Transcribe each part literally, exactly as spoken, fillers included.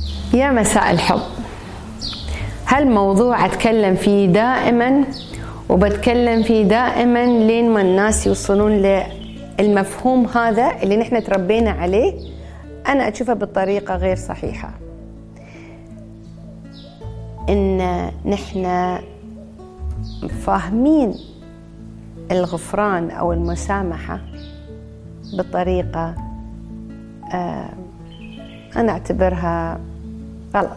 يا مساء الحب. هالموضوع أتكلم فيه دائما وبتكلم فيه دائما لين ما الناس يوصلون للمفهوم هذا اللي نحن تربينا عليه. أنا أشوفه بطريقة غير صحيحة، إن نحن فاهمين الغفران أو المسامحة بطريقة آه أنا أعتبرها غلط.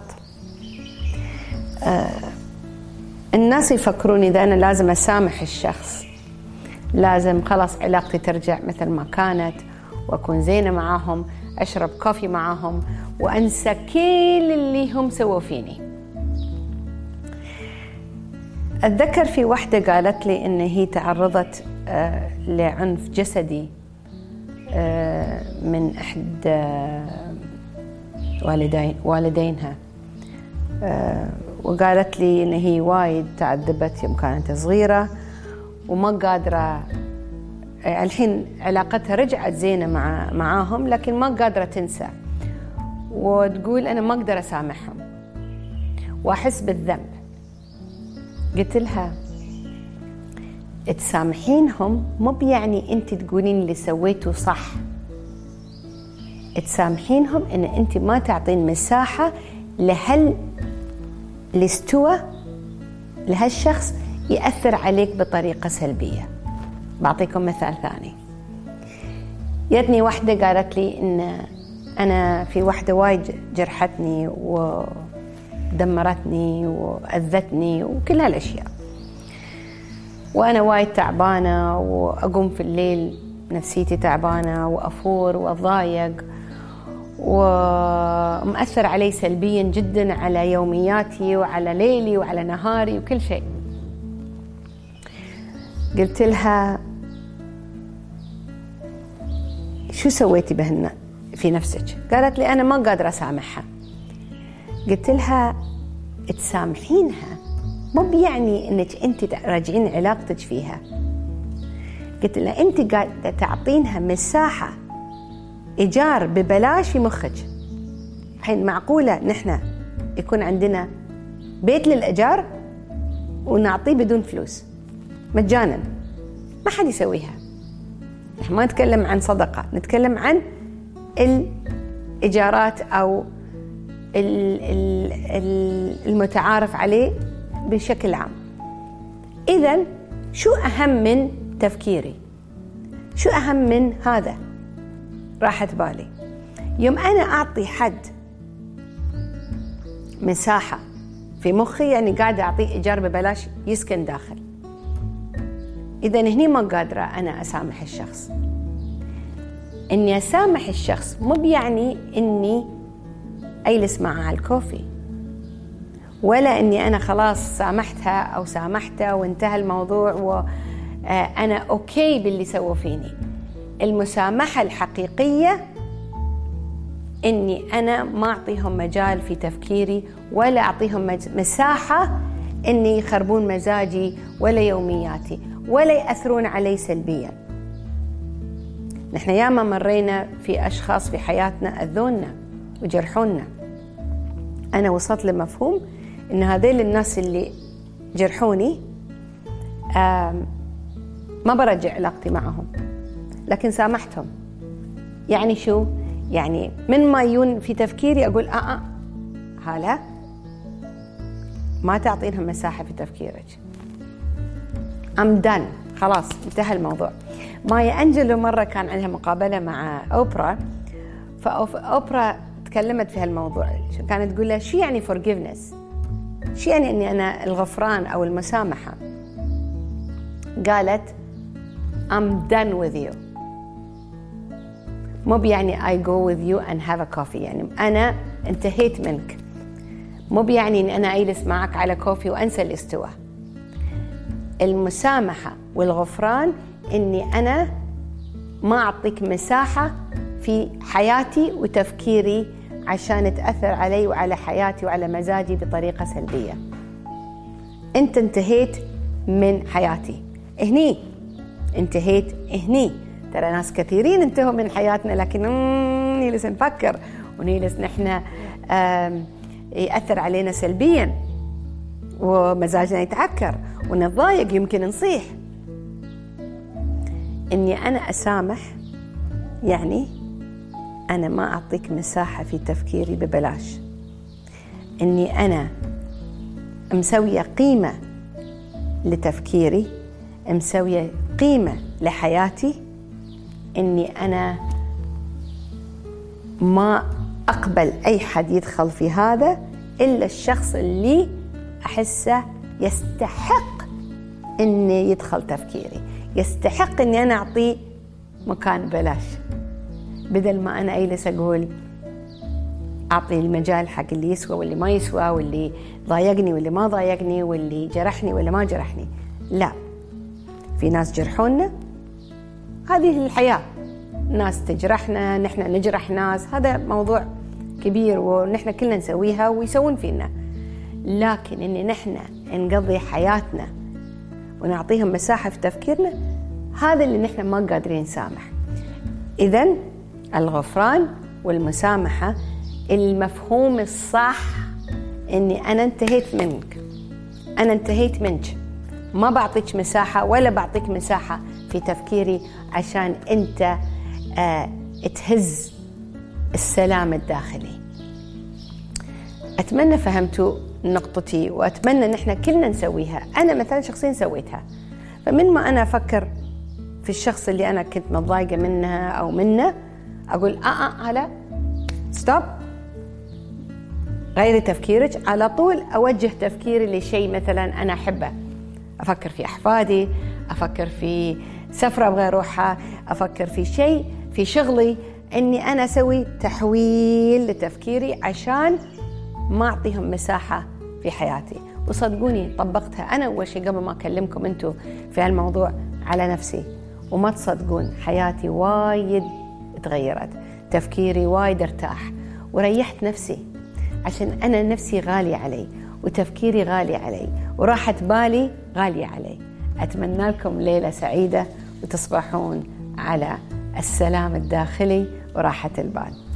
آه الناس يفكرون إذا أنا لازم أسامح الشخص لازم خلاص علاقتي ترجع مثل ما كانت وأكون زينة معاهم، أشرب كوفي معاهم وأنسى كل اللي هم سووا فيني. أتذكر في واحدة قالت لي إن هي تعرضت آه لعنف جسدي آه من إحدى والدين والدينها، آه وقالت لي إن هي وايد تعذبت يوم كانت صغيرة وما قادرة. الحين علاقتها رجعت زينة مع معاهم لكن ما قادرة تنسى، وتقول أنا ما أقدر أسامحهم وأحس بالذنب. قلت لها تسامحينهم مو بيعني أنت تقولين اللي سويته صح، تسامحينهم إن أنت ما تعطين مساحة لهال الاستوى لهالشخص يأثر عليك بطريقة سلبية. بعطيكم مثال ثاني. يدني واحدة قالت لي إن أنا في واحدة وايد جرحتني ودمرتني وأذتني وكل هالأشياء، وأنا وايد تعبانة وأقوم في الليل نفسيتي تعبانة وأفور وأضايق ومؤثر علي سلبيا جدا على يومياتي وعلى ليلي وعلى نهاري وكل شيء. قلت لها شو سويتي بهن في نفسك؟ قالت لي أنا ما قادرة أسامحها. قلت لها تسامحينها مو بيعني إنك أنت راجعين علاقتك فيها. قلت لها أنت قاعدة تعطينها مساحة إيجار ببلاش في مخك. الحين معقولة نحن يكون عندنا بيت للإيجار ونعطيه بدون فلوس مجانا؟ ما حد يسويها. نحن ما نتكلم عن صدقة، نتكلم عن الإيجارات أو المتعارف عليه بشكل عام. إذن شو أهم من تفكيري؟ شو أهم من هذا؟ راحة بالي يوم أنا أعطي حد مساحة في مخي، يعني قاعدة أعطيه إيجار ببلاش يسكن داخل. إذن هني ما قادرة أنا أسامح الشخص. إني أسامح الشخص مو بيعني إني أجلس معها على الكوفي، ولا إني أنا خلاص سامحتها أو سامحته وانتهى الموضوع وأنا أوكي باللي سووا فيني. المسامحة الحقيقية إني أنا ما أعطيهم مجال في تفكيري ولا أعطيهم مساحة إني يخربون مزاجي ولا يومياتي ولا يأثرون علي سلبيا. نحن ياما مرينا في أشخاص في حياتنا أذونا وجرحونا. أنا وصلت لمفهوم إن هذيل الناس اللي جرحوني ما برجع علاقتي معهم، لكن سامحتهم. يعني شو؟ يعني من ما يون في تفكيري أقول آه آه هلا ما تعطينهم مساحة في تفكيرك. I'm done، خلاص انتهى الموضوع. مايا أنجلو مرة كان عندها مقابلة مع أوبرا، فأوبرا تكلمت في هالموضوع. كانت تقول لها شو يعني forgiveness؟ شو يعني أني أنا الغفران أو المسامحة؟ قالت I'm done with you. مو بيعني I go with you and have a coffee، يعني أنا انتهيت منك. مو بيعني أن أنا أجلس معك على كوفي وأنسى الاستواء. المسامحة والغفران إني أنا ما أعطيك مساحة في حياتي وتفكيري عشان تأثر علي وعلى حياتي وعلى مزاجي بطريقة سلبية. أنت انتهيت من حياتي، هني انتهيت هني. ترى ناس كثيرين انتهوا من حياتنا لكن يجلس نفكر ونجلس نحن يأثر علينا سلبيا ومزاجنا يتعكر ونتضايق، يمكن نصيح. إني أنا أسامح يعني أنا ما أعطيك مساحة في تفكيري ببلاش، إني أنا مسوية قيمة لتفكيري، مسوية قيمة لحياتي، إني أنا ما أقبل أي حد يدخل في هذا إلا الشخص اللي أحسه يستحق إني يدخل تفكيري، يستحق إني أنا أعطيه مكان بلاش، بدل ما أنا أجلس أقول أعطي المجال حق اللي يسوى واللي ما يسوى، واللي ضايقني واللي ما ضايقني، واللي جرحني واللي ما جرحني. لا، في ناس جرحونا، هذه الحياة، ناس تجرحنا، نحن نجرح ناس، هذا موضوع كبير ونحن كلنا نسويها ويسوون فينا. لكن إن نحن نقضي حياتنا ونعطيهم مساحة في تفكيرنا، هذا اللي نحن ما قادرين نسامح. إذن الغفران والمسامحة المفهوم الصح إني أنا انتهيت منك، أنا انتهيت منك، ما بعطيك مساحة ولا بعطيك مساحة في تفكيري عشان أنت آه تهز السلام الداخلي. أتمنى فهمتوا نقطتي، وأتمنى نحن كلنا نسويها. أنا مثلا شخصيا سويتها، فمن ما أنا أفكر في الشخص اللي أنا كنت متضايقة منها أو منه، أقول آه آه لا ستوب، غيري تفكيرك، على طول أوجه تفكيري لشيء مثلا أنا أحبه، أفكر في أحفادي، أفكر في سفرة أبغى أروحها، أفكر في شيء في شغلي، إني أنا أسوي تحويل لتفكيري عشان ما أعطيهم مساحة في حياتي. وصدقوني طبقتها أنا أول شيء قبل ما أكلمكم أنتوا في هالموضوع على نفسي، وما تصدقون حياتي وايد تغيرت، تفكيري وايد ارتاح، وريحت نفسي، عشان أنا نفسي غالية علي، وتفكيري غالي علي، وراحة بالي غالية علي. أتمنى لكم ليلة سعيدة وتصبحون على السلام الداخلي وراحة البال.